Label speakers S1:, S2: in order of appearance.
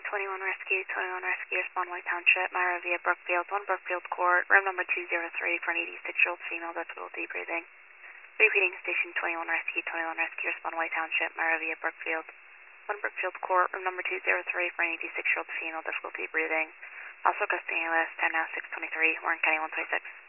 S1: 21 Rescue, respond White Township, Myra via Brookfield, 1 Brookfield Court, room number 203 for an 86-year-old female, difficulty breathing. Repeating, station 21 Rescue, respond White Township, Myra via Brookfield, 1 Brookfield Court, room number 203 for an 86-year-old female, difficulty breathing. Also, Augusta ALS, time now 6:23, Warren County 126.